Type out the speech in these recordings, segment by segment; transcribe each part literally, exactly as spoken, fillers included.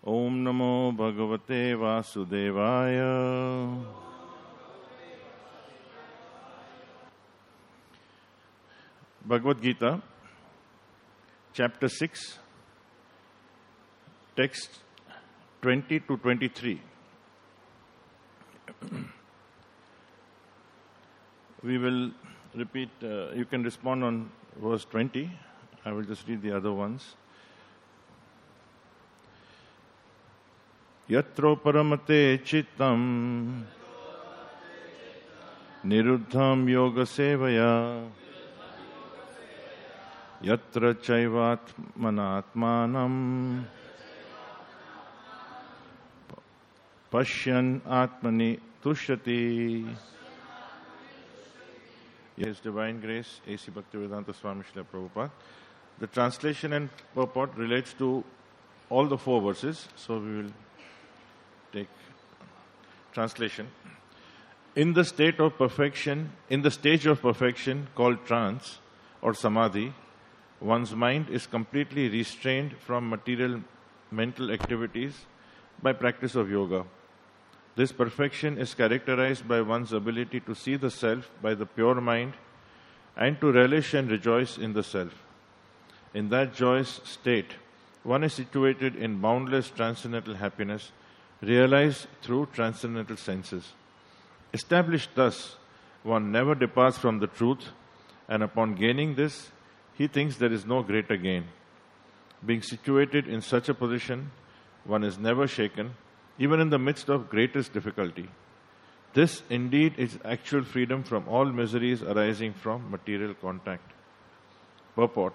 Om Namo Bhagavate Vasudevaya. Bhagavad Gita, chapter six, text twenty to twenty-three. We will repeat, uh, you can respond on verse twenty. I will just read the other ones. Yatro paramate chittam niruddham yoga sevaya yatra chaivatmanatmanam pashyan atmani tushyati. His Divine Grace, A C Bhaktivedanta Swami Srila Prabhupada. The translation and purport relates to all the four verses, so we will take translation. In the state of perfection, in the stage of perfection called trance or samadhi, one's mind is completely restrained from material mental activities by practice of yoga. This perfection is characterized by one's ability to see the self by the pure mind and to relish and rejoice in the self. In that joyous state, one is situated in boundless transcendental happiness, realized through transcendental senses. Established thus, one never departs from the truth, and upon gaining this, he thinks there is no greater gain. Being situated in such a position, one is never shaken, even in the midst of greatest difficulty. This indeed is actual freedom from all miseries arising from material contact. Purport.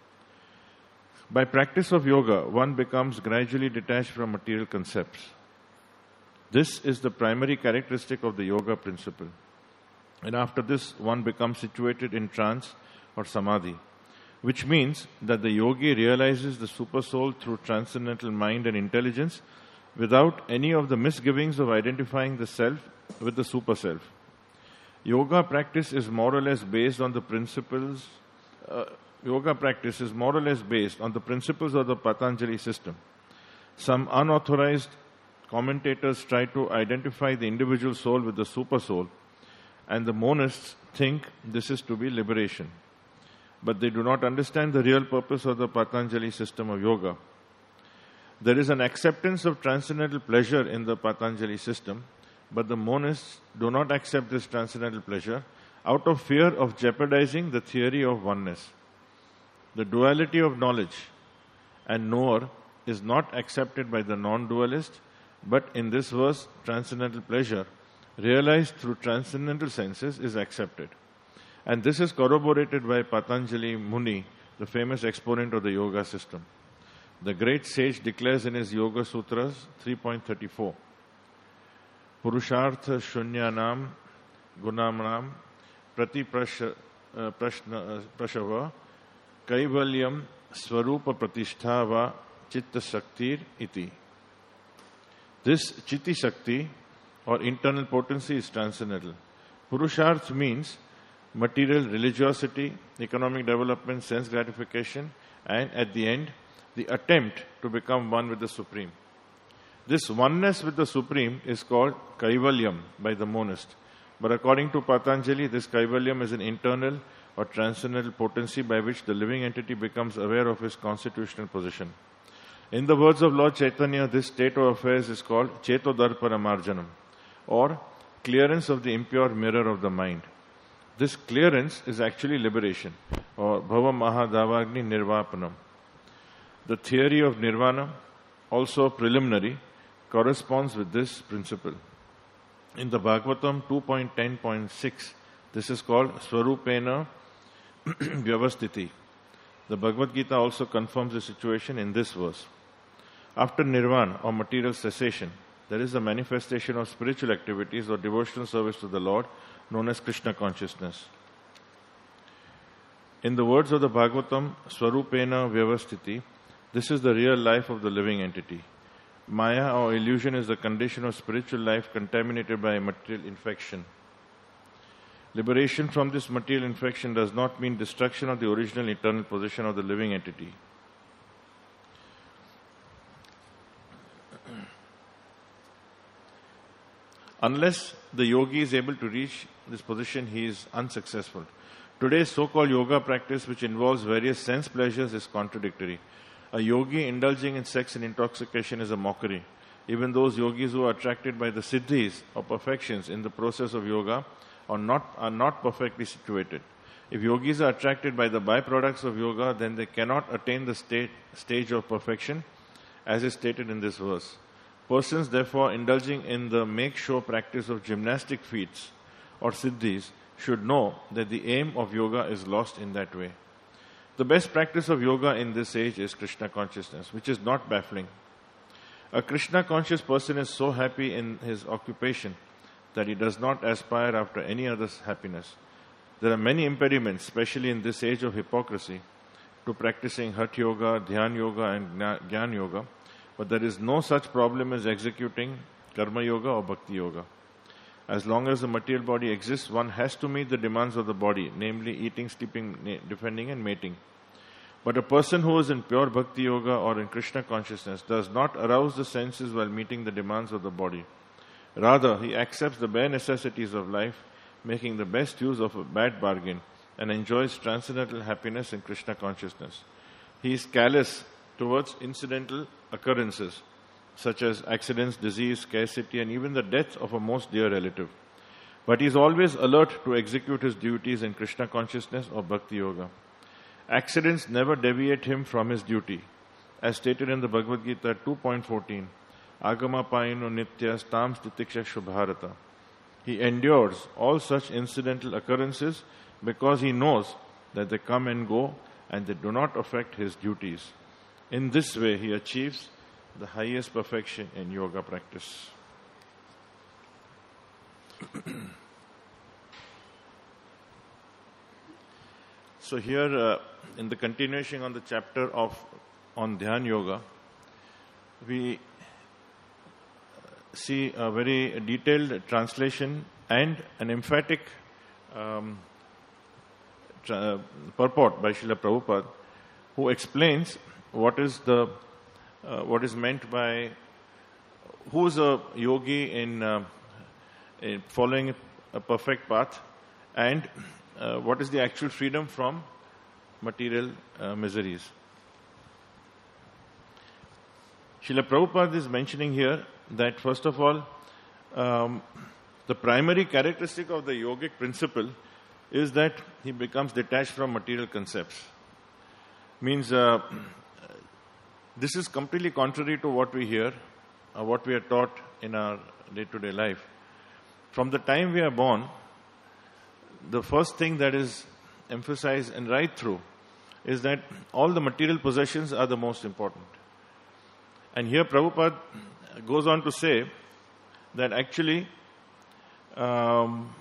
By practice of yoga, one becomes gradually detached from material concepts. This is the primary characteristic of the yoga principle. And after this, one becomes situated in trance or samadhi, which means that the yogi realizes the supersoul through transcendental mind and intelligence without any of the misgivings of identifying the self with the super self. Yoga practice is more or less based on the principles. Uh, yoga practice is more or less based on the principles of the Patanjali system. Some unauthorized commentators try to identify the individual soul with the super soul, and the monists think this is to be liberation. But they do not understand the real purpose of the Patanjali system of yoga. There is an acceptance of transcendental pleasure in the Patanjali system, but the monists do not accept this transcendental pleasure out of fear of jeopardizing the theory of oneness. The duality of knowledge and knower is not accepted by the non-dualist, but in this verse, transcendental pleasure, realized through transcendental senses, is accepted. And this is corroborated by Patanjali Muni, the famous exponent of the yoga system. The great sage declares in his Yoga Sutras three point thirty-four, Purushartha Shunyanam Gunamnam Prati Prashava Kaivalyam Swarupa Pratishtava Chitta Shaktir Iti. This Chitti Shakti or internal potency is transcendental. Purusharth means material religiosity, economic development, sense gratification, and at the end, the attempt to become one with the Supreme. This oneness with the Supreme is called Kaivalyam by the monist. But according to Patanjali, this Kaivalyam is an internal or transcendental potency by which the living entity becomes aware of his constitutional position. In the words of Lord Chaitanya, this state of affairs is called Chetodarpana Marjanam, or clearance of the impure mirror of the mind. This clearance is actually liberation, or Bhava Mahadavagni Nirvapanam. The theory of nirvana, also preliminary, corresponds with this principle. In the Bhagavatam two point ten point six, this is called Swarupena Vyavastiti. The Bhagavad Gita also confirms the situation in this verse. After nirvana or material cessation, there is a manifestation of spiritual activities or devotional service to the Lord known as Krishna consciousness. In the words of the Bhagavatam, Swarupena Vyavastiti, this is the real life of the living entity. Maya or illusion is the condition of spiritual life contaminated by material infection. Liberation from this material infection does not mean destruction of the original eternal position of the living entity. Unless the yogi is able to reach this position, he is unsuccessful. Today's so-called yoga practice, which involves various sense pleasures, is contradictory. A yogi indulging in sex and intoxication is a mockery. Even those yogis who are attracted by the siddhis or perfections in the process of yoga are not, are not perfectly situated. If yogis are attracted by the byproducts of yoga, then they cannot attain the state, stage of perfection, as is stated in this verse. Persons, therefore, indulging in the make-show practice of gymnastic feats or siddhis should know that the aim of yoga is lost in that way. The best practice of yoga in this age is Krishna consciousness, which is not baffling. A Krishna-conscious person is so happy in his occupation that he does not aspire after any other's happiness. There are many impediments, especially in this age of hypocrisy, to practicing Hatha Yoga, Dhyan Yoga and Jnana Yoga, but there is no such problem as executing Karma Yoga or Bhakti Yoga. As long as the material body exists, one has to meet the demands of the body, namely eating, sleeping, defending and mating. But a person who is in pure Bhakti Yoga or in Krishna consciousness does not arouse the senses while meeting the demands of the body. Rather, he accepts the bare necessities of life, making the best use of a bad bargain, and enjoys transcendental happiness in Krishna consciousness. He is callous towards incidental occurrences, such as accidents, disease, scarcity, and even the death of a most dear relative. But he is always alert to execute his duties in Krishna consciousness or Bhakti Yoga. Accidents never deviate him from his duty. As stated in the Bhagavad Gita two point fourteen, Agama Payino Nitya Stam Stutiksha Shubharata. He endures all such incidental occurrences because he knows that they come and go and they do not affect his duties. In this way, he achieves the highest perfection in yoga practice. So here, uh, in the continuation on the chapter of on Dhyan Yoga, we see a very detailed translation and an emphatic um, tra- purport by Srila Prabhupada, who explains what is the uh, what is meant by who is a yogi in, uh, in following a perfect path, and uh, what is the actual freedom from material uh, miseries. Srila Prabhupada is mentioning here that first of all, um, the primary characteristic of the yogic principle is that he becomes detached from material concepts. Means uh, this is completely contrary to what we hear, or what we are taught in our day-to-day life. From the time we are born, the first thing that is emphasized and right through is that all the material possessions are the most important. And here Prabhupada goes on to say that actually um,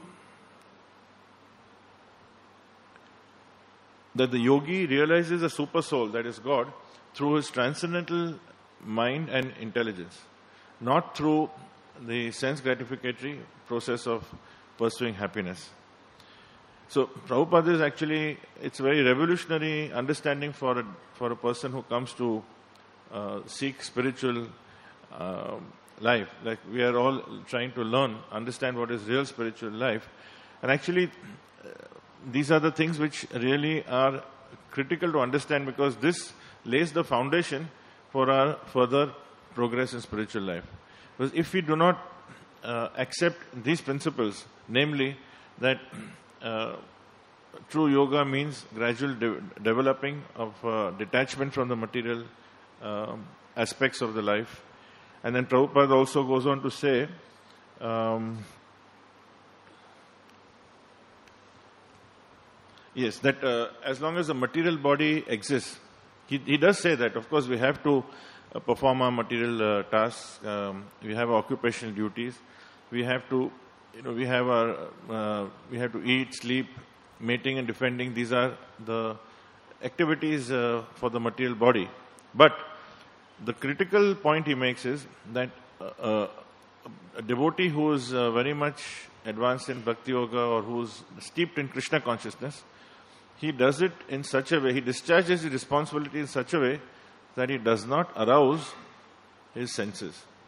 that the yogi realizes a super soul, that is God, through his transcendental mind and intelligence, not through the sense gratificatory process of pursuing happiness. So Prabhupada is actually, it's a very revolutionary understanding for a, for a person who comes to uh, seek spiritual uh, life. Like we are all trying to learn, understand what is real spiritual life. And actually, uh, these are the things which really are critical to understand, because this lays the foundation for our further progress in spiritual life. Because if we do not uh, accept these principles, namely that uh, true yoga means gradual de- developing of uh, detachment from the material um, aspects of the life. And then Prabhupada also goes on to say, um, yes, that uh, as long as the material body exists, he, he does say that, of course, we have to uh, perform our material uh, tasks, um, we have our occupational duties, we have to, you know, we have our, uh, we have to eat, sleep, mating and defending. These are the activities uh, for the material body. But the critical point he makes is that uh, a devotee who is uh, very much advanced in Bhakti Yoga or who is steeped in Krishna consciousness, he does it in such a way, he discharges his responsibility in such a way that he does not arouse his senses.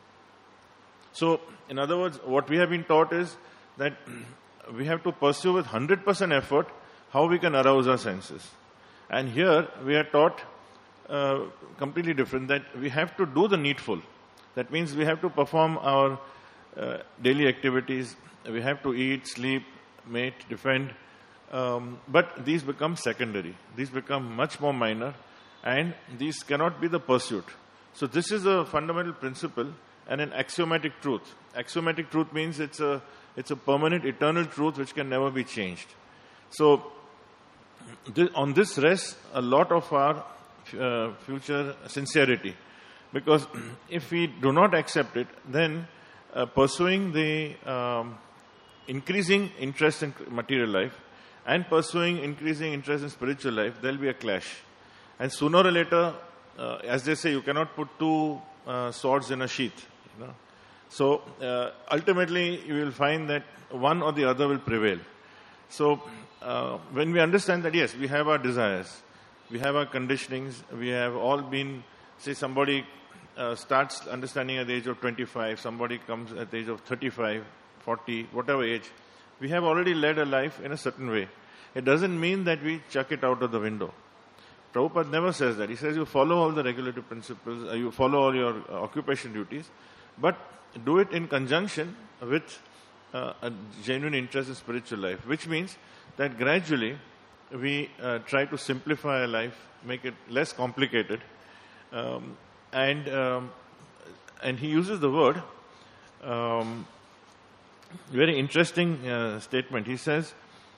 So, in other words, what we have been taught is that we have to pursue with one hundred percent effort how we can arouse our senses. And here we are taught uh, completely different, that we have to do the needful. That means we have to perform our uh, daily activities. We have to eat, sleep, mate, defend. Um, but these become secondary. These become much more minor. And these cannot be the pursuit. So this is a fundamental principle and an axiomatic truth. Axiomatic truth means it's a, it's a permanent, eternal truth which can never be changed. So th- on this rests a lot of our uh, future sincerity. Because if we do not accept it, then uh, pursuing the um, increasing interest in material life and pursuing increasing interest in spiritual life, there will be a clash. And sooner or later, uh, as they say, you cannot put two uh, swords in a sheath. You know? So uh, ultimately, you will find that one or the other will prevail. So uh, when we understand that, yes, we have our desires, we have our conditionings, we have all been, say somebody uh, starts understanding at the age of twenty-five, somebody comes at the age of thirty-five, forty, whatever age, we have already led a life in a certain way. It doesn't mean that we chuck it out of the window. Prabhupada never says that. He says you follow all the regulative principles, uh, you follow all your uh, occupation duties, but do it in conjunction with uh, a genuine interest in spiritual life, which means that gradually we uh, try to simplify our life, make it less complicated. Um, and um, and he uses the word, um, very interesting uh, statement. He says,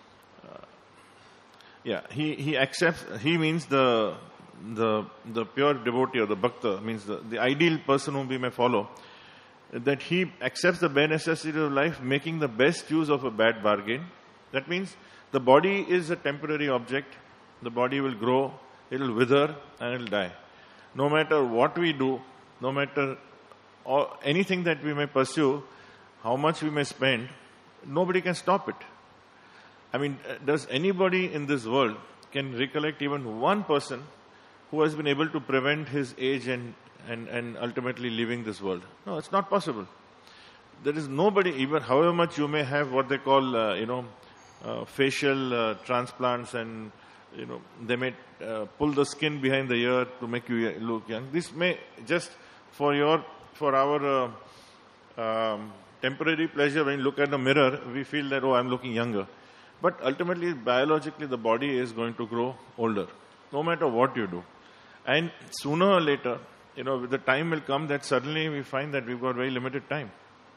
Yeah, he, he accepts, he means the, the, the pure devotee or the bhakta, means the, the ideal person whom we may follow, that he accepts the bare necessity of life, making the best use of a bad bargain. That means the body is a temporary object, the body will grow, it will wither and it will die. No matter what we do, no matter or anything that we may pursue, how much we may spend, nobody can stop it. I mean, does anybody in this world can recollect even one person who has been able to prevent his age and, and, and ultimately leaving this world? No, it's not possible. There is nobody, even however much you may have what they call, uh, you know, uh, facial uh, transplants, and, you know, they may uh, pull the skin behind the ear to make you look young. This may just for your, for our uh, um, temporary pleasure, when you look at the mirror, we feel that, oh, I'm looking younger. But ultimately, biologically, the body is going to grow older, no matter what you do. And sooner or later, you know, the time will come that suddenly we find that we've got very limited time.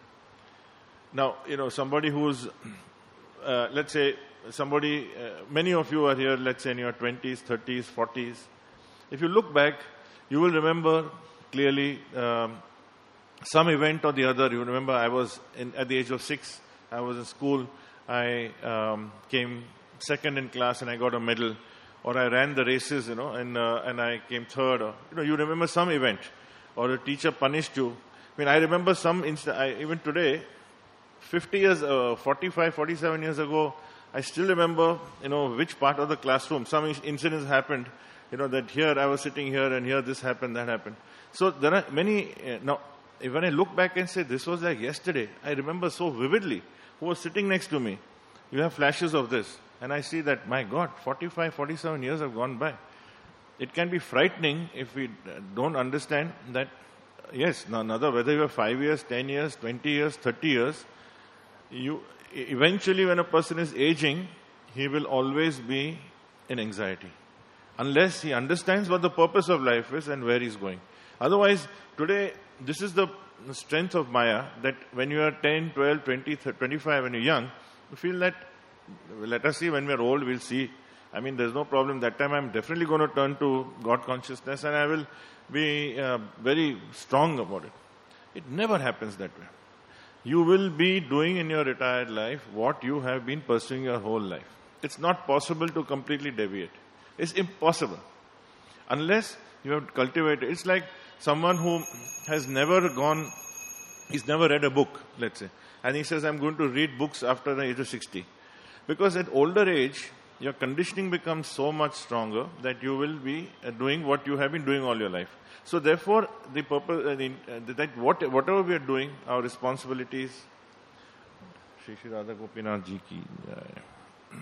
Now, you know, somebody who's, uh, let's say, somebody, uh, many of you are here, let's say in your twenties, thirties, forties. If you look back, you will remember clearly um, some event or the other. You remember I was, in, at the age of six, I was in school. I um, came second in class and I got a medal, or I ran the races, you know, and uh, and I came third. Or, you know, you remember some event, or a teacher punished you. I mean, I remember some inst- I, even today, fifty years, uh, forty-five, forty-seven years ago, I still remember, you know, which part of the classroom some incidents happened. You know, that here I was sitting here and here this happened, that happened. So there are many. Uh, now, when I look back and say this was like yesterday, I remember so vividly. Who was sitting next to me. You have flashes of this. And I see that, my God, forty-five, forty-seven years have gone by. It can be frightening if we don't understand that, yes, now another, whether you have five years, ten years, twenty years, thirty years, you eventually when a person is aging, he will always be in anxiety. Unless he understands what the purpose of life is and where he's going. Otherwise, today, this is the the strength of Maya, that when you are ten, twelve, twenty, twenty-five, when you're young, you feel that, let us see, when we're old, we'll see. I mean, there's no problem. That time I'm definitely going to turn to God consciousness and I will be uh, very strong about it. It never happens that way. You will be doing in your retired life what you have been pursuing your whole life. It's not possible to completely deviate. It's impossible. Unless you have cultivated. It's like someone who has never gone, he's never read a book, let's say. And he says, I'm going to read books after the age of sixty. Because at older age, your conditioning becomes so much stronger that you will be uh, doing what you have been doing all your life. So therefore, the purpose, uh, the, uh, that what, whatever we are doing, our responsibilities, Shri Shri Radha Gopinath Ji ki jai.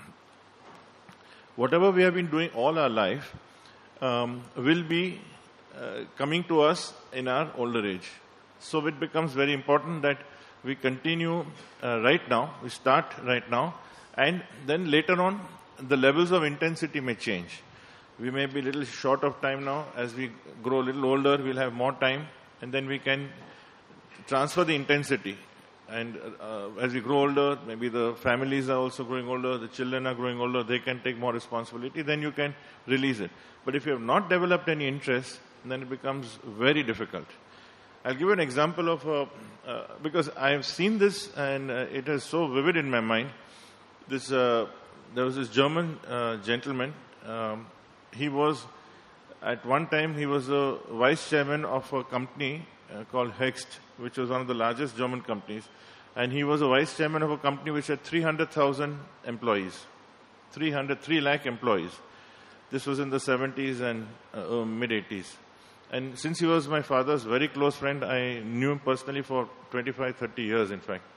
Whatever we have been doing all our life um, will be uh, coming to us in our older age. So it becomes very important that we continue uh, right now, we start right now, and then later on, the levels of intensity may change. We may be a little short of time now. As we grow a little older, we'll have more time, and then we can transfer the intensity. And uh, as we grow older, maybe the families are also growing older, the children are growing older, they can take more responsibility, then you can release it. But if you have not developed any interest, then it becomes very difficult. I'll give you an example of, uh, uh, because I have seen this and uh, it is so vivid in my mind. This, uh, there was this German uh, gentleman. Um, he was, at one time, he was a vice chairman of a company uh, called Hext, which was one of the largest German companies. And he was a vice chairman of a company which had three hundred thousand employees. three hundred, three lakh employees. This was in the seventies and uh, uh, mid-eighties. And since he was my father's very close friend, I knew him personally for twenty-five, thirty years, in fact.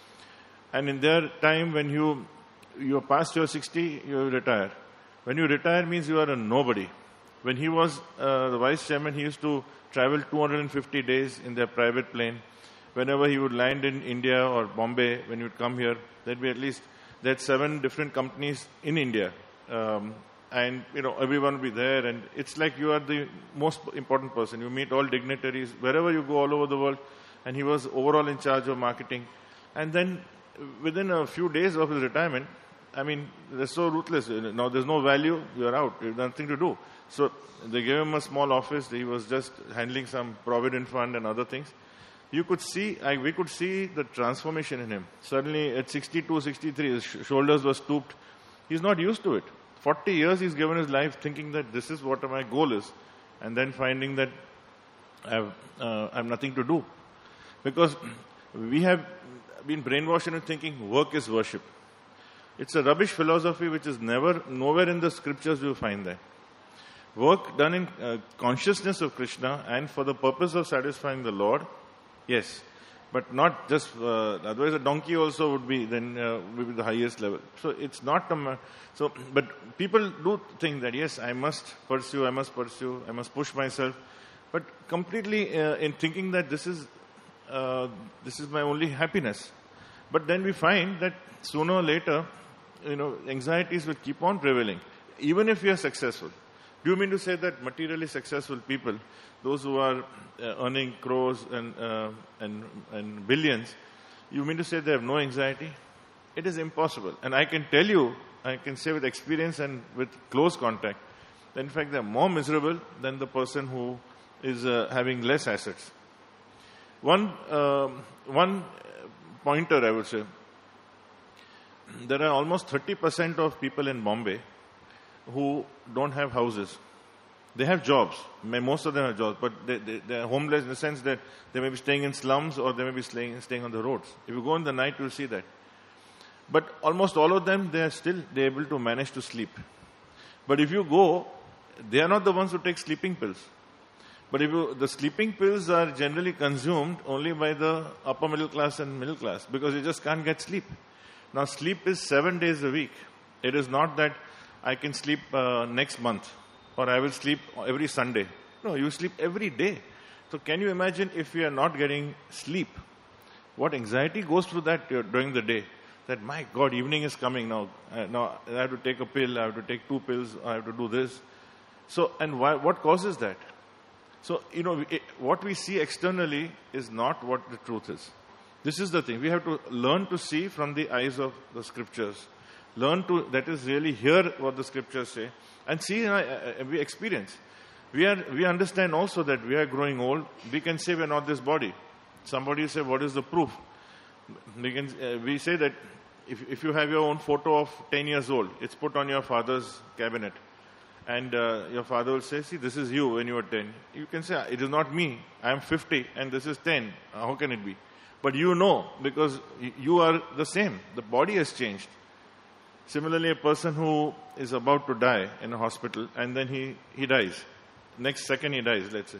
And in their time, when you you are past your sixty, you retire. When you retire means you are a nobody. When he was uh, the vice chairman, he used to travel two hundred fifty days in their private plane. Whenever he would land in India or Bombay, when he would come here, there'd be at least, they had seven different companies in India. Um, and, you know, everyone would be there. And it's like you are the most important person. You meet all dignitaries, wherever you go all over the world. And he was overall in charge of marketing. And then within a few days of his retirement, I mean, they're so ruthless. Now there's no value, you're out. You have nothing to do. So they gave him a small office. He was just handling some provident fund and other things. You could see, I, we could see the transformation in him. Suddenly at sixty-two, sixty-three, his sh- shoulders were stooped. He's not used to it. forty years he's given his life thinking that this is what my goal is. And then finding that I have, uh, I have nothing to do. Because we have been brainwashed into thinking work is worship. It's a rubbish philosophy which is never, nowhere in the scriptures do you find that. Work done in uh, consciousness of Krishna and for the purpose of satisfying the Lord, yes. But not just, uh, otherwise a donkey also would be, then uh, would be the highest level. So it's not, a, so, but people do think that, yes, I must pursue, I must pursue, I must push myself. But completely uh, in thinking that this is, uh, this is my only happiness. But then we find that sooner or later, you know, anxieties will keep on prevailing, even if we are successful. Do you mean to say that materially successful people, those who are uh, earning crores and, uh, and, and billions, you mean to say they have no anxiety? It is impossible. And I can tell you, I can say with experience and with close contact, that in fact they are more miserable than the person who is uh, having less assets. One, uh, one pointer, I would say, there are almost thirty percent of people in Bombay who don't have houses. They have jobs. Most of them have jobs, but they, they, they are homeless in the sense that they may be staying in slums or they may be staying, staying on the roads. If you go in the night, you'll see that. But almost all of them, they are still they're able to manage to sleep. But if you go, they are not the ones who take sleeping pills. But if you, the sleeping pills are generally consumed only by the upper middle class and middle class because you just can't get sleep. Now, sleep is seven days a week. It is not that I can sleep uh, next month or I will sleep every Sunday. No, you sleep every day. So can you imagine if we are not getting sleep? What anxiety goes through that uh, during the day? That, my God, evening is coming now. Uh, now I have to take a pill, I have to take two pills, I have to do this. So, and why, what causes that? So, you know, it, what we see externally is not what the truth is. This is the thing. We have to learn to see from the eyes of the scriptures. Learn to, that is really hear what the scriptures say and see, uh, uh, we experience. We are, we understand also that we are growing old. We can say we are not this body. Somebody say, what is the proof? We can, uh, we say that if, if you have your own photo of ten years old, it's put on your father's cabinet. And uh, your father will say, see, this is you when you were ten. You can say, it is not me. I am fifty and this is ten. Uh, how can it be? But you know, because you are the same. The body has changed. Similarly, a person who is about to die in a hospital and then he, he dies. Next second he dies, let's say.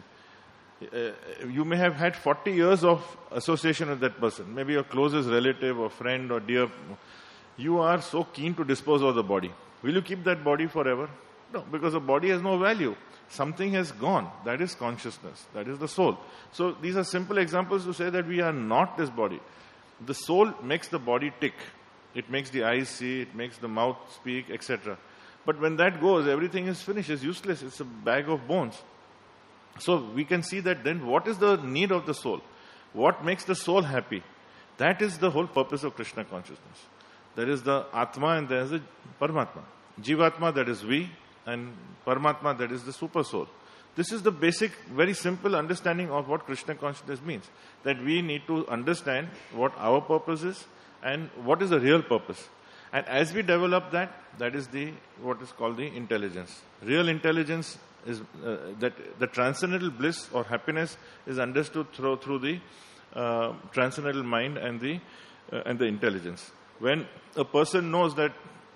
Uh, you may have had forty years of association with that person, maybe your closest relative or friend or dear. You are so keen to dispose of the body. Will you keep that body forever? No, because the body has no value. Something has gone. That is consciousness. That is the soul. So these are simple examples to say that we are not this body. The soul makes the body tick. It makes the eyes see, it makes the mouth speak, et cetera. But when that goes, everything is finished, it's useless, it's a bag of bones. So we can see that then what is the need of the soul? What makes the soul happy? That is the whole purpose of Krishna consciousness. There is the Atma and there is the Paramatma. Jivatma, that is we, and Paramatma, that is the super soul. This is the basic, very simple understanding of what Krishna consciousness means. That we need to understand what our purpose is and what is the real purpose. And as we develop that, that is the what is called the intelligence. Real intelligence is uh, that the transcendental bliss or happiness is understood through through the uh, transcendental mind and the uh, and the intelligence. When a person knows that,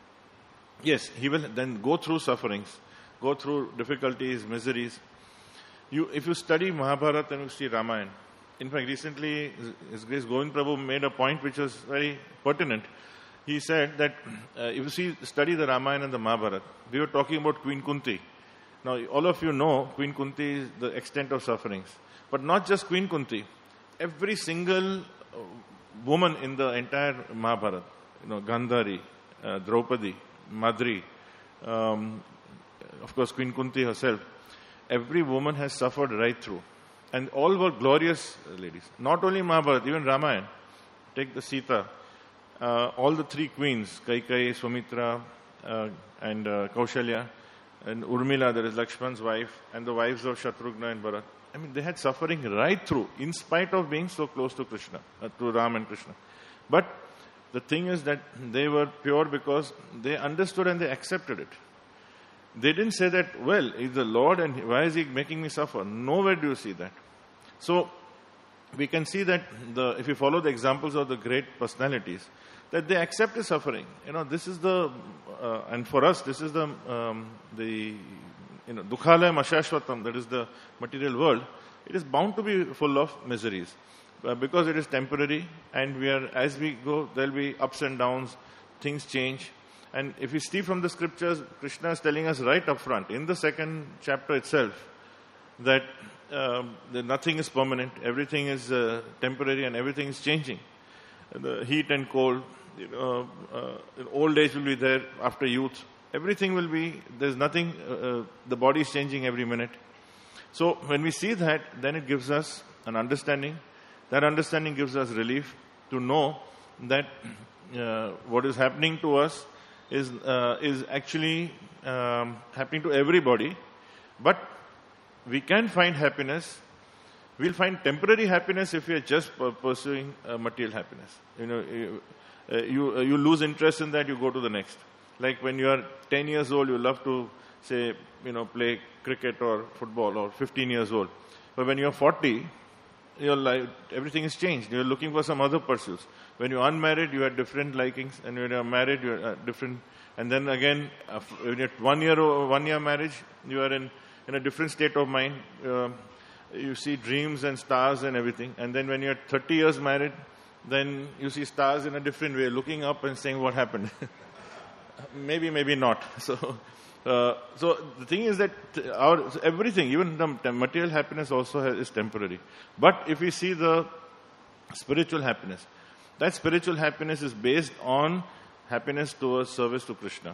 yes, he will then go through sufferings, go through difficulties, miseries. You, if you study Mahabharata and you see Ramayana, in fact, recently His Grace Govind Prabhu made a point which was very pertinent. He said that uh, if you see, study the Ramayana and the Mahabharata, we were talking about Queen Kunti. Now, all of you know Queen Kunti is the extent of sufferings. But not just Queen Kunti. Every single woman in the entire Mahabharata, you know, Gandhari, uh, Draupadi, Madri, um, of course Queen Kunti herself, every woman has suffered right through. And all were glorious ladies. Not only Mahabharata, even Ramayana. Take the Sita. Uh, all the three queens, Kaikai, Sumitra, uh, and uh, Kaushalya, and Urmila, that is Lakshman's wife, and the wives of Shatrughna and Bharat. I mean, they had suffering right through, in spite of being so close to Krishna, uh, to Ram and Krishna. But the thing is that they were pure because they understood and they accepted it. They didn't say that, well, he's the Lord and why is he making me suffer? Nowhere do you see that. So, we can see that the, if you follow the examples of the great personalities, that they accepted suffering. You know, this is the, uh, and for us, this is the, um, the, you know, Dukhalaya Mashashvatam, that is the material world. It is bound to be full of miseries uh, because it is temporary, and we are, as we go, there will be ups and downs, things change. And if we see from the scriptures, Krishna is telling us right up front, in the second chapter itself, that, um, that nothing is permanent, everything is uh, temporary and everything is changing. The heat and cold, you know, uh, old age will be there after youth. Everything will be, there's nothing, uh, uh, the body is changing every minute. So when we see that, then it gives us an understanding. That understanding gives us relief to know that uh, what is happening to us is uh, is actually um, happening to everybody. But we can find happiness. We'll find temporary happiness if we are just pursuing uh, material happiness. You know, you, uh, you, uh, you lose interest in that, you go to the next. Like when you are ten years old, you love to, say, you know, play cricket or football, or fifteen years old. But when you are forty, your life, everything is changed. You are looking for some other pursuits. When you are unmarried, you have different likings, and when you are married, you are uh, different. And then again, uh, when you are one year or one year marriage, you are in, in a different state of mind. Uh, you see dreams and stars and everything. And then when you are thirty years married, then you see stars in a different way, looking up and saying, what happened? maybe, maybe not. So, uh, so the thing is that our everything, even the material happiness also has, is temporary. But if we see the spiritual happiness, that spiritual happiness is based on happiness towards service to Krishna.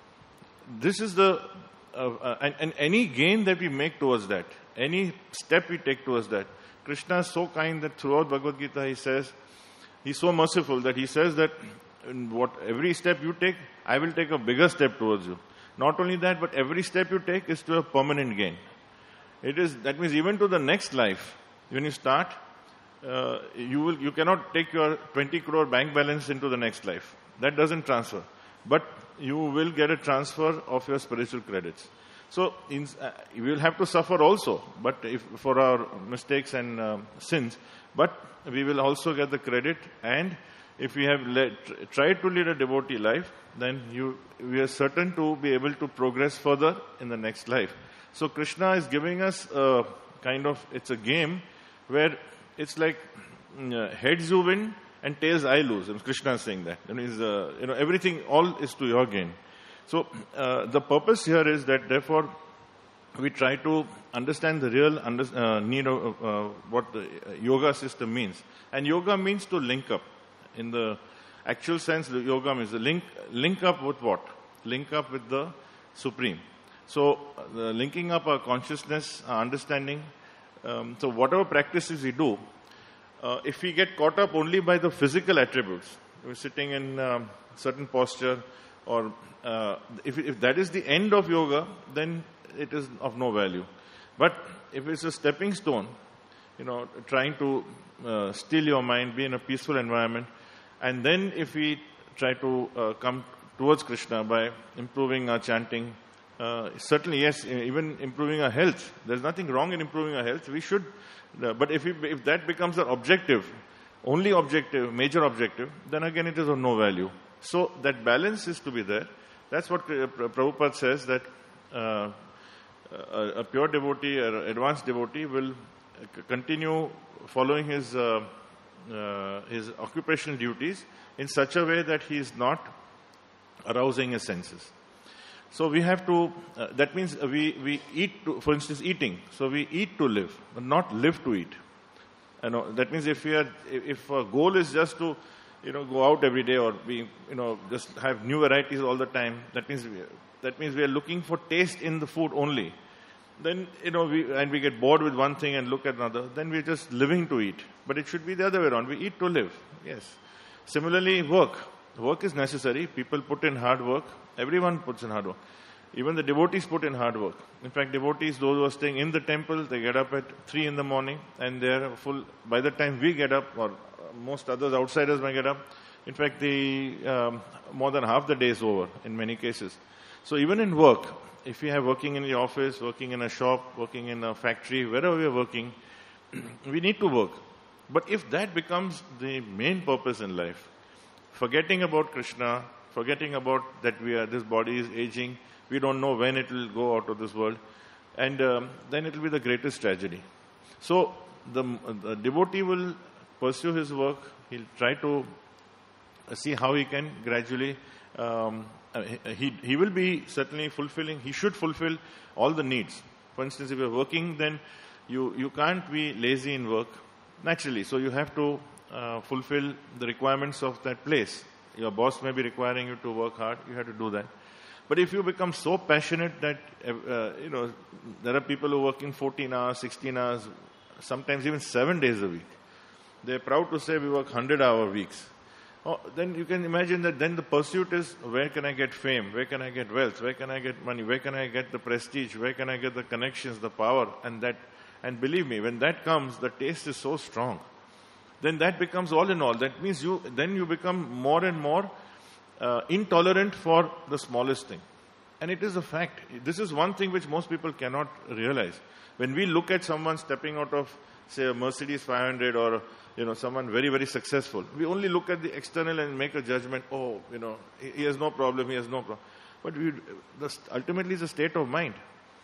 This is the, uh, uh, and, and any gain that we make towards that, any step we take towards that, Krishna is so kind that throughout Bhagavad Gita he says, he's so merciful that he says that in what every step you take, I will take a bigger step towards you. Not only that, but every step you take is to a permanent gain. It is, that means even to the next life, when you start, uh, you will, you cannot take your twenty crore bank balance into the next life. That doesn't transfer. But you will get a transfer of your spiritual credits. So, in, uh, we will have to suffer also, but if, for our mistakes and uh, sins, but we will also get the credit. And if we have led, tried to lead a devotee life, then you, we are certain to be able to progress further in the next life. So Krishna is giving us a kind of, it's a game where it's like uh, heads you win and tails I lose. And Krishna is saying that. And he's, uh, you know, everything, all is to your gain. So uh, the purpose here is that therefore we try to understand the real under, uh, need of uh, what the yoga system means. And yoga means to link up. In the actual sense, the yoga means to link, link up with what? Link up with the Supreme. So uh, the linking up our consciousness, our understanding. Um, so whatever practices we do, uh, if we get caught up only by the physical attributes, we're sitting in um, certain posture, or uh, if, if that is the end of yoga, then it is of no value. But if it's a stepping stone, you know, trying to uh, still your mind, be in a peaceful environment, and then if we try to uh, come towards Krishna by improving our chanting, uh, certainly yes, even improving our health. There's nothing wrong in improving our health. We should, uh, but if we, if that becomes our objective, only objective, major objective, then again it is of no value. So that balance is to be there. That's what uh, Prabhupada says, that uh, a, a pure devotee or advanced devotee will continue following his uh, uh, his occupational duties in such a way that he is not arousing his senses. So we have to, uh, that means we, we eat, to, for instance, eating. So we eat to live, but not live to eat. You know, that means if we are, if our goal is just to, you know, go out every day or be, you know, just have new varieties all the time, that means we, that means we are looking for taste in the food only. Then, you know, we, and we get bored with one thing and look at another, then we're just living to eat. But it should be the other way around. We eat to live. Yes. Similarly, work. Work is necessary. People put in hard work. Everyone puts in hard work. Even the devotees put in hard work. In fact, devotees, those who are staying in the temple, they get up at three in the morning and they're full. By the time we get up, or most others, outsiders may get up, in fact, the um, more than half the day is over in many cases. So even in work, if we have working in the office, working in a shop, working in a factory, wherever we are working, we need to work. But if that becomes the main purpose in life, forgetting about Krishna, forgetting about that we are, this body is aging, we don't know when it will go out of this world, and um, then it will be the greatest tragedy. So the, the devotee will pursue his work. He'll try to see how he can gradually, um, he, he will be certainly fulfilling, he should fulfill all the needs. For instance, if you're working, then you, you can't be lazy in work, naturally. So you have to uh, fulfill the requirements of that place. Your boss may be requiring you to work hard, you have to do that. But if you become so passionate that, uh, you know, there are people who are working fourteen hours, sixteen hours, sometimes even seven days a week. They're proud to say we work one hundred hour weeks. Oh, then you can imagine that then the pursuit is, where can I get fame? Where can I get wealth? Where can I get money? Where can I get the prestige? Where can I get the connections, the power? And that, and believe me, when that comes, the taste is so strong. Then that becomes all in all. That means you, then you become more and more uh, intolerant for the smallest thing. And it is a fact. This is one thing which most people cannot realize. When we look at someone stepping out of, say, a Mercedes five hundred, or, you know, someone very, very successful, we only look at the external and make a judgment, oh, you know, he has no problem, he has no problem. But we, the, ultimately it's a state of mind.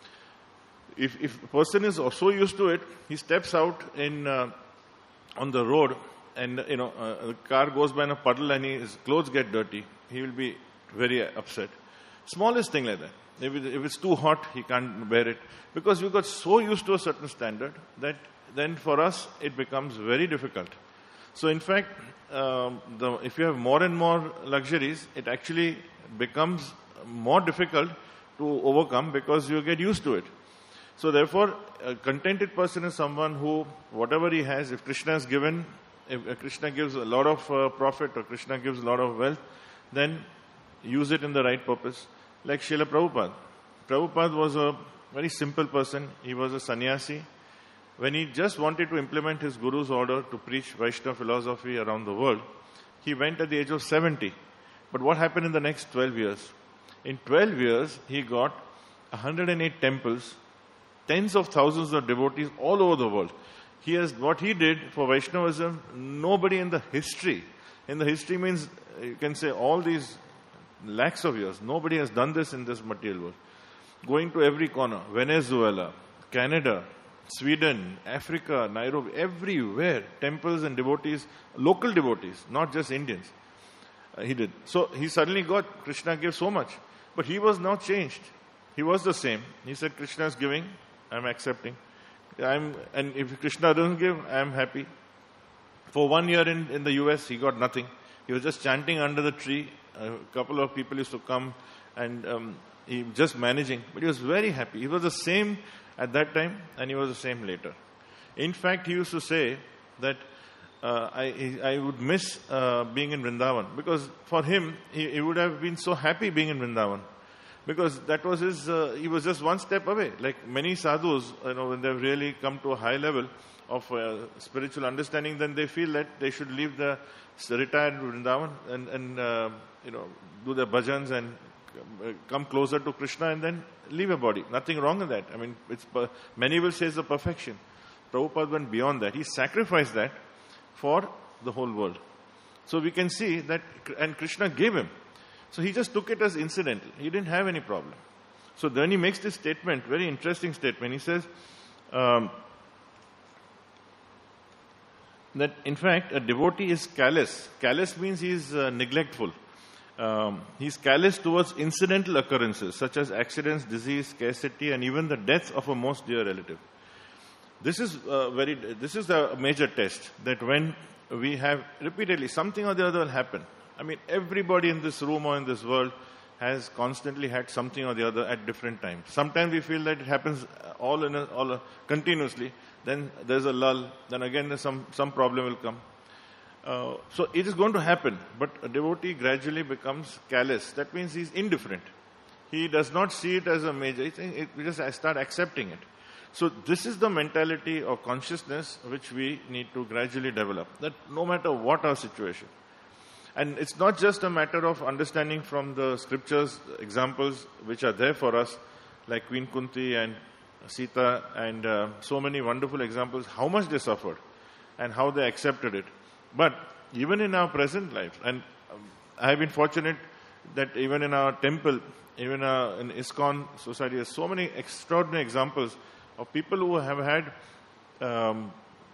If, if a person is so used to it, he steps out in uh, on the road and, you know, uh, the car goes by in a puddle and his clothes get dirty, he will be very upset. Smallest thing like that. If, it, if it's too hot, he can't bear it. Because we got so used to a certain standard that then for us it becomes very difficult. So in fact, um, the, if you have more and more luxuries, it actually becomes more difficult to overcome because you get used to it. So therefore, a contented person is someone who, whatever he has, if Krishna is given, if Krishna gives a lot of uh, profit or Krishna gives a lot of wealth, then use it in the right purpose. Like Srila Prabhupada. Prabhupada was a very simple person. He was a sannyasi. When he just wanted to implement his guru's order to preach Vaishnava philosophy around the world, he went at the age of seventy. But what happened in the next twelve years? In twelve years, he got one hundred eight temples, tens of thousands of devotees all over the world. He has, what he did for Vaishnavism, nobody in the history, in the history means, you can say all these lakhs of years. Nobody has done this in this material world. Going to every corner, Venezuela, Canada, Sweden, Africa, Nairobi, everywhere, temples and devotees, local devotees, not just Indians. Uh, he did. So he suddenly got, Krishna gave so much. But he was not changed. He was the same. He said, Krishna is giving, I'm accepting. I'm, and if Krishna doesn't give, I'm happy. For one year in, in the U S, he got nothing. He was just chanting under the tree. A couple of people used to come and um, he was just managing. But he was very happy. He was the same at that time and he was the same later. In fact, he used to say that uh, I, I would miss uh, being in Vrindavan. Because for him, he, he would have been so happy being in Vrindavan. Because that was his, uh, he was just one step away. Like many sadhus, you know, when they've really come to a high level of uh, spiritual understanding, then they feel that they should leave the retired Vrindavan and, and uh, you know, do their bhajans and come closer to Krishna and then leave a body. Nothing wrong with that. I mean, it's many will say it's the perfection. Prabhupada went beyond that. He sacrificed that for the whole world. So we can see that, and Krishna gave him. So he just took it as incidental. He didn't have any problem. So then he makes this statement, very interesting statement. He says um, that in fact a devotee is callous. Callous means he is uh, neglectful. Um, he is callous towards incidental occurrences such as accidents, disease, scarcity, and even the death of a most dear relative. This is uh, very. This is the major test, that when we have repeatedly something or the other will happen. I mean, everybody in this room or in this world has constantly had something or the other at different times. Sometimes we feel that it happens all in a, all a, continuously. Then there's a lull. Then again, there's some some problem will come. Uh, so it is going to happen. But a devotee gradually becomes callous. That means he's indifferent. He does not see it as a major. It, it, we just start accepting it. So this is the mentality of consciousness which we need to gradually develop. That no matter what our situation. And it's not just a matter of understanding from the scriptures, examples which are there for us, like Queen Kunti and Sita and uh, so many wonderful examples, how much they suffered and how they accepted it. But even in our present life, and um, I have been fortunate that even in our temple, even uh, in ISKCON society, there's so many extraordinary examples of people who have had, um,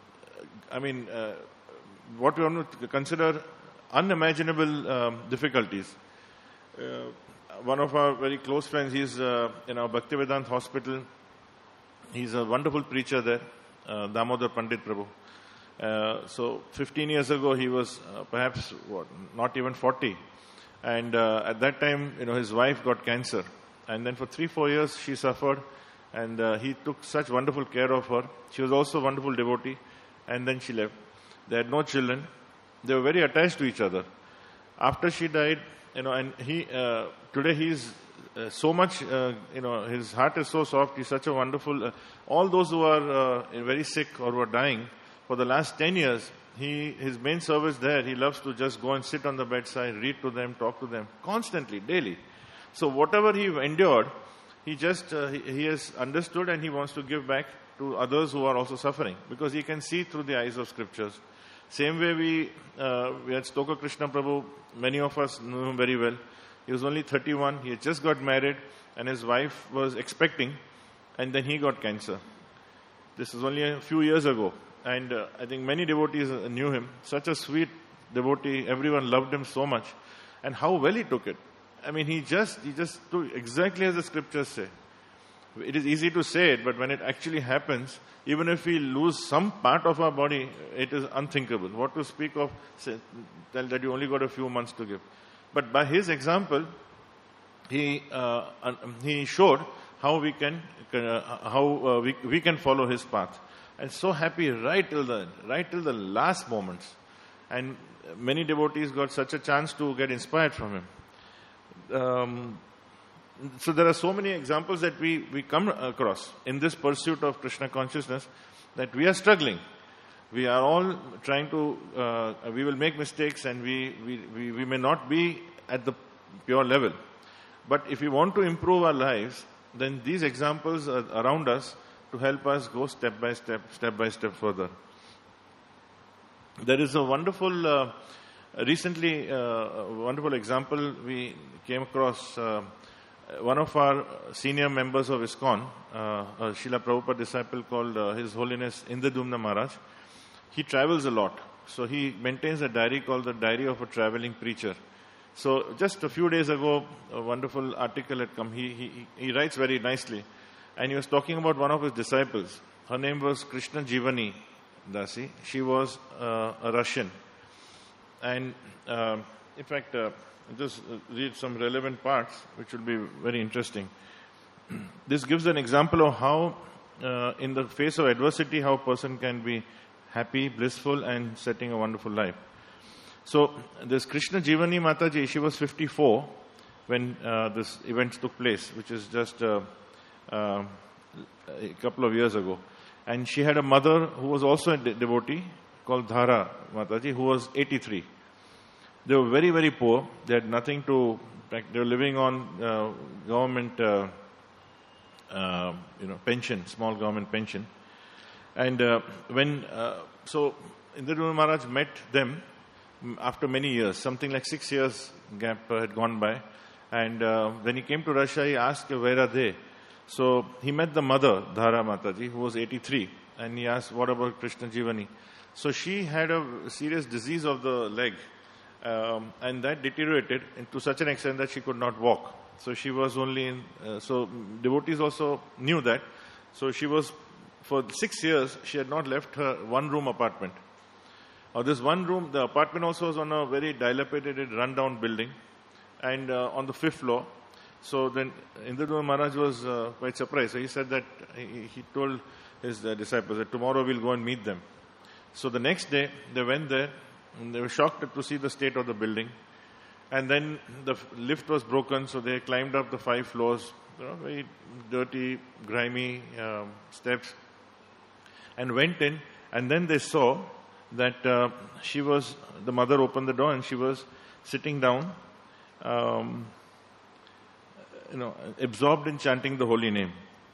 I mean, uh, what we want to consider unimaginable um, difficulties. Uh, one of our very close friends, he's uh, in our Bhaktivedanta hospital. He's a wonderful preacher there, uh, Damodar Pandit Prabhu. Uh, so fifteen years ago, he was uh, perhaps what, not even forty. And uh, at that time, you know, his wife got cancer. And then for three, four years, she suffered. And uh, he took such wonderful care of her. She was also a wonderful devotee. And then she left. They had no children. They were very attached to each other. After she died, you know, and he, uh, today he's uh, so much, uh, you know, his heart is so soft. He's such a wonderful, uh, all those who are uh, very sick or who are dying, for the last ten years, he, his main service there, he loves to just go and sit on the bedside, read to them, talk to them, constantly, daily. So whatever he endured, he just, uh, he, he has understood and he wants to give back to others who are also suffering, because he can see through the eyes of scriptures. Same way we, uh, we had Stoka Krishna Prabhu, many of us knew him very well. He was only thirty-one, he had just got married and his wife was expecting, and then he got cancer. This was only a few years ago, and uh, I think many devotees knew him. Such a sweet devotee, everyone loved him so much, and how well he took it. I mean, he just, he just took exactly as the scriptures say. It is easy to say it, but when it actually happens, even if we lose some part of our body, it is unthinkable. What to speak of, say, tell that you only got a few months to give. But by his example, he uh, he showed how we can uh, how uh, we we can follow his path, and so happy right till the right till the last moments. And many devotees got such a chance to get inspired from him. Um, So there are so many examples that we, we come across in this pursuit of Krishna consciousness that we are struggling. We are all trying to, uh, we will make mistakes and we, we, we, we may not be at the pure level. But if we want to improve our lives, then these examples are around us to help us go step by step, step by step further. There is a wonderful uh, recently, uh, a wonderful example, we came across uh, one of our senior members of ISKCON, uh, a Srila Prabhupada disciple called uh, His Holiness Indradumna Maharaj. He travels a lot. So he maintains a diary called the Diary of a Traveling Preacher. So just a few days ago, a wonderful article had come. He, he, he writes very nicely. And he was talking about one of his disciples. Her name was Krishna Jivani Dasi. She was uh, a Russian. And uh, in fact, uh, just read some relevant parts, which will be very interesting. This gives an example of how, uh, in the face of adversity, how a person can be happy, blissful, and setting a wonderful life. So, this Krishna Jivani Mataji, she was fifty-four when uh, this event took place, which is just uh, uh, a couple of years ago. And she had a mother who was also a de- devotee called Dhara Mataji, who was eighty-three. They were very, very poor. They had nothing to, they were living on uh, government, uh, uh, you know, pension, small government pension. And uh, when, uh, so Indradumna Maharaj met them after many years, something like six years gap uh, had gone by. And uh, when he came to Russia, he asked, where are they? So he met the mother, Dhara Mataji, who was eighty-three. And he asked, what about Krishna Jivani? So she had a serious disease of the leg. Um, and that deteriorated to such an extent that she could not walk. So she was only in, uh, so devotees also knew that. So she was, for six years, she had not left her one-room apartment. Now this one room, the apartment also was on a very dilapidated, run-down building, and uh, on the fifth floor. So then Indradumna Maharaj was uh, quite surprised. So he said that, he, he told his uh, disciples that tomorrow we'll go and meet them. So the next day, they went there, and they were shocked to see the state of the building. And then the lift was broken, so they climbed up the five floors, you know, very dirty, grimy um, steps, and went in. And then they saw that uh, she was, the mother opened the door and she was sitting down, um, you know, absorbed in chanting the holy name.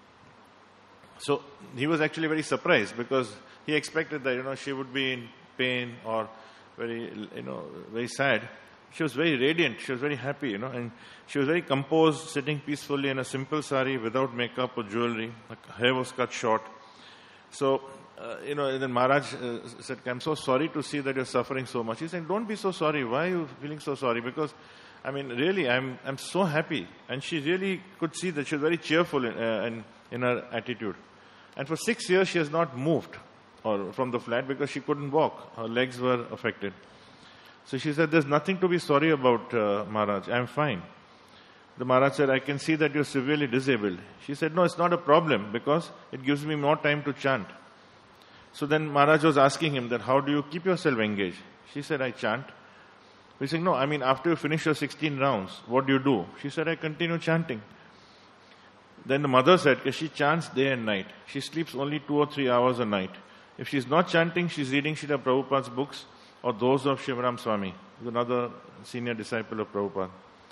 So he was actually very surprised because he expected that, you know, she would be in pain or very, you know, very sad. She was very radiant. She was very happy, you know, and she was very composed, sitting peacefully in a simple sari without makeup or jewelry. Her hair was cut short. So, uh, you know, and then Maharaj uh, said, I'm so sorry to see that you're suffering so much. He said, don't be so sorry. Why are you feeling so sorry? Because, I mean, really, I'm I'm so happy. And she really could see that she was very cheerful in, uh, in, in her attitude. And for six years, she has not moved or from the flat because she couldn't walk. Her legs were affected. So she said, there's nothing to be sorry about, uh, Maharaj. I'm fine. The Maharaj said, I can see that you're severely disabled. She said, no, it's not a problem because it gives me more time to chant. So then Maharaj was asking him that, how do you keep yourself engaged? She said, I chant. He said, no, I mean, after you finish your sixteen rounds, what do you do? She said, I continue chanting. Then the mother said, she chants day and night. She sleeps only two or three hours a night. If she's not chanting, she's reading Srila Prabhupada's books or those of Shivaram Swami, another senior disciple of Prabhupada.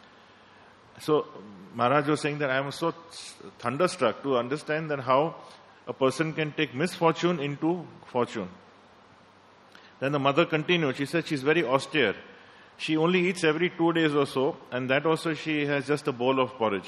So Maharaj was saying that I am so thunderstruck to understand that how a person can take misfortune into fortune. Then the mother continued. She said she's very austere. She only eats every two days or so, and that also she has just a bowl of porridge.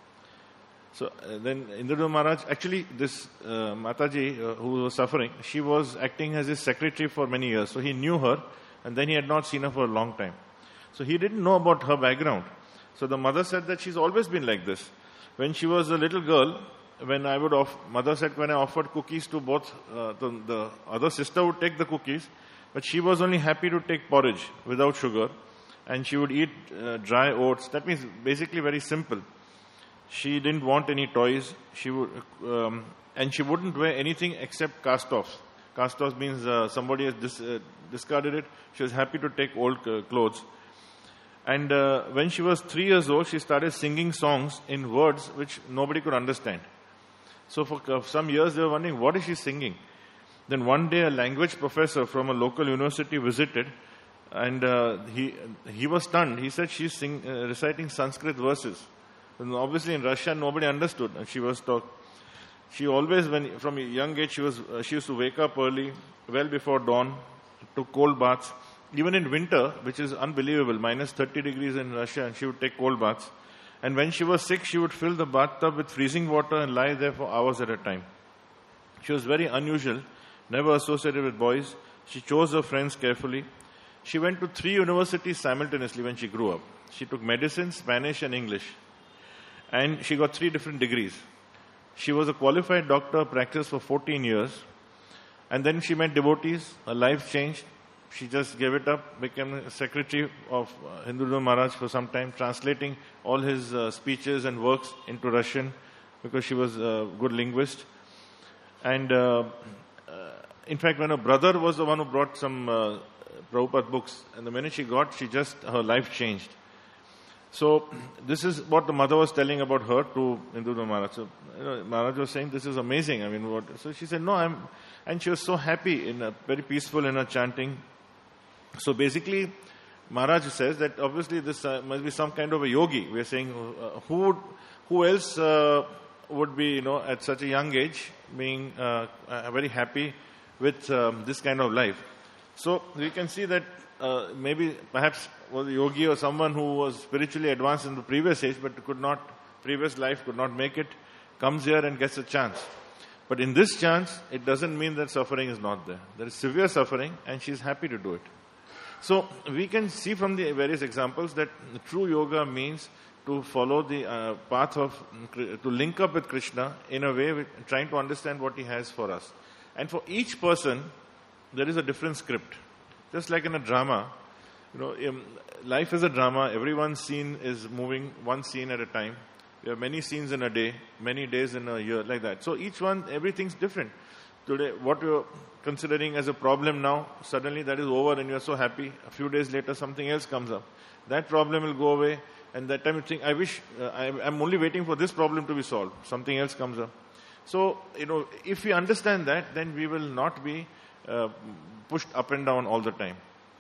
So uh, then Indradumna Maharaj, actually this uh, Mataji uh, who was suffering, she was acting as his secretary for many years. So he knew her and then he had not seen her for a long time. So he didn't know about her background. So the mother said that she's always been like this. When she was a little girl, when I would off, mother said when I offered cookies to both, uh, the, the other sister would take the cookies, but she was only happy to take porridge without sugar, and she would eat uh, dry oats. That means basically very simple. She didn't want any toys. She would, um, and she wouldn't wear anything except cast-offs. Cast-offs means uh, somebody has dis, uh, discarded it. She was happy to take old uh, clothes. And uh, when she was three years old, she started singing songs in words which nobody could understand. So for uh, some years, they were wondering, what is she singing? Then one day, a language professor from a local university visited, and uh, he he was stunned. He said she's sing, uh, reciting Sanskrit verses. And obviously, in Russia, nobody understood. And she was talk. She always, when from a young age, she was uh, she used to wake up early, well before dawn, took cold baths, even in winter, which is unbelievable, minus thirty degrees in Russia, and she would take cold baths. And when she was sick, she would fill the bathtub with freezing water and lie there for hours at a time. She was very unusual, never associated with boys. She chose her friends carefully. She went to three universities simultaneously when she grew up. She took medicine, Spanish, and English. And she got three different degrees. She was a qualified doctor, practiced for fourteen years. And then she met devotees. Her life changed. She just gave it up, became a secretary of uh, Hindu Maharaj for some time, translating all his uh, speeches and works into Russian because she was a good linguist. And uh, uh, in fact, when her brother was the one who brought some uh, Prabhupada books, and the minute she got, she just, her life changed. So this is what the mother was telling about her to Hindu Maharaj. So you know, Maharaj was saying, this is amazing. I mean, what? So she said, no, I'm, and she was so happy, in a, very peaceful in her chanting. So basically, Maharaj says that obviously this uh, must be some kind of a yogi. We are saying, uh, who would, who else uh, would be, you know, at such a young age, being uh, uh, very happy with um, this kind of life. So we can see that uh, maybe perhaps was a yogi or someone who was spiritually advanced in the previous age, but could not, previous life could not make it, comes here and gets a chance. But in this chance, it doesn't mean that suffering is not there. There is severe suffering, and she is happy to do it. So we can see from the various examples that true yoga means to follow the uh, path of, to link up with Krishna in a way, with, trying to understand what he has for us. And for each person, there is a different script. Just like in a drama, you know, um, life is a drama. Everyone's scene is moving one scene at a time. There are many scenes in a day, many days in a year, like that. So each one, everything's different. Today, what you're considering as a problem now, suddenly that is over and you're so happy. A few days later, something else comes up. That problem will go away, and that time you think, I wish, uh, I, I'm only waiting for this problem to be solved. Something else comes up. So, you know, if we understand that, then we will not be uh, pushed up and down all the time.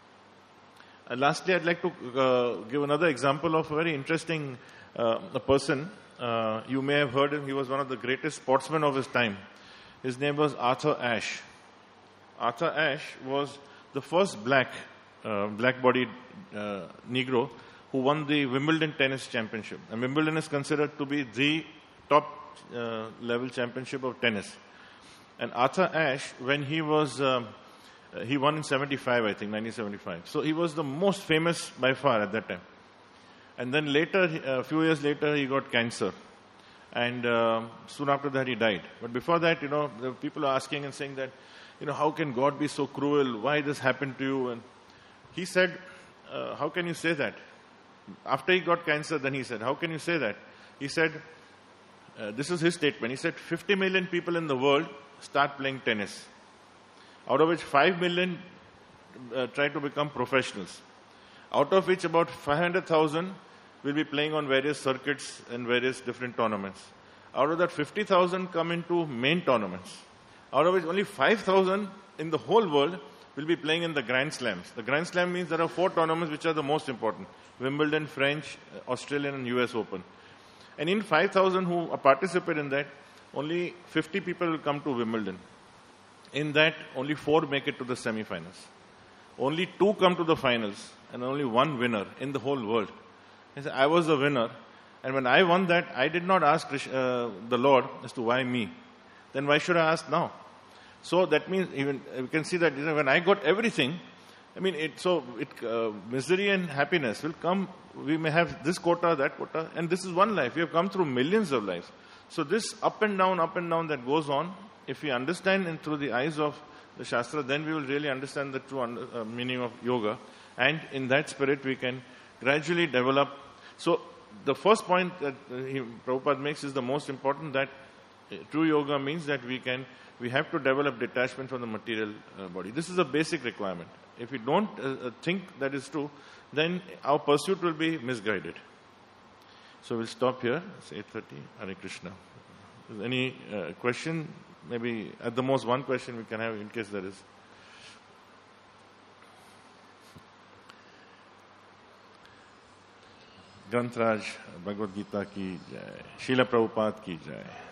And lastly, I'd like to uh, give another example of a very interesting uh, a person. Uh, you may have heard him. He was one of the greatest sportsmen of his time. His name was Arthur Ashe. Arthur Ashe was the first black, uh, black-bodied uh, Negro who won the Wimbledon tennis championship. And Wimbledon is considered to be the top uh, level championship of tennis. And Arthur Ashe, when he was, um, he won in seventy-five, I think, nineteen seventy-five. So he was the most famous by far at that time. And then later, a few years later, he got cancer. And uh, soon after that, he died. But before that, you know, the people are asking and saying that, you know, how can God be so cruel? Why this happened to you? And he said, uh, how can you say that? After he got cancer, then he said, how can you say that? He said, uh, this is his statement. He said, fifty million people in the world start playing tennis, out of which five million uh, try to become professionals, out of which about five hundred thousand will be playing on various circuits and various different tournaments. Out of that, fifty thousand come into main tournaments, out of which only five thousand in the whole world will be playing in the Grand Slams. The Grand Slam means there are four tournaments which are the most important: Wimbledon, French, Australian, and U S Open. And in five thousand who participate in that, only fifty people will come to Wimbledon. In that, only four make it to the semi-finals. Only two come to the finals, and only one winner in the whole world. He said, I was the winner, and when I won that, I did not ask uh, the Lord as to why me. Then why should I ask now? So that means, even we can see that, you know, when I got everything, I mean, it, so it, uh, misery and happiness will come. We may have this quota, that quota, and this is one life. We have come through millions of lives. So this up and down, up and down that goes on, if we understand and through the eyes of the Shastra, then we will really understand the true under, uh, meaning of yoga. And in that spirit, we can gradually develop. So the first point that uh, he, Prabhupada makes is the most important, that uh, true yoga means that we can, we have to develop detachment from the material uh, body. This is a basic requirement. If we don't uh, think that is true, then our pursuit will be misguided. So we'll stop here. It's eight thirty. Hare Krishna. Is there any uh, question? Maybe at the most one question we can have in case there is. Granth Raj Bhagavad Gita ki jai. Srila Prabhupada ki jai.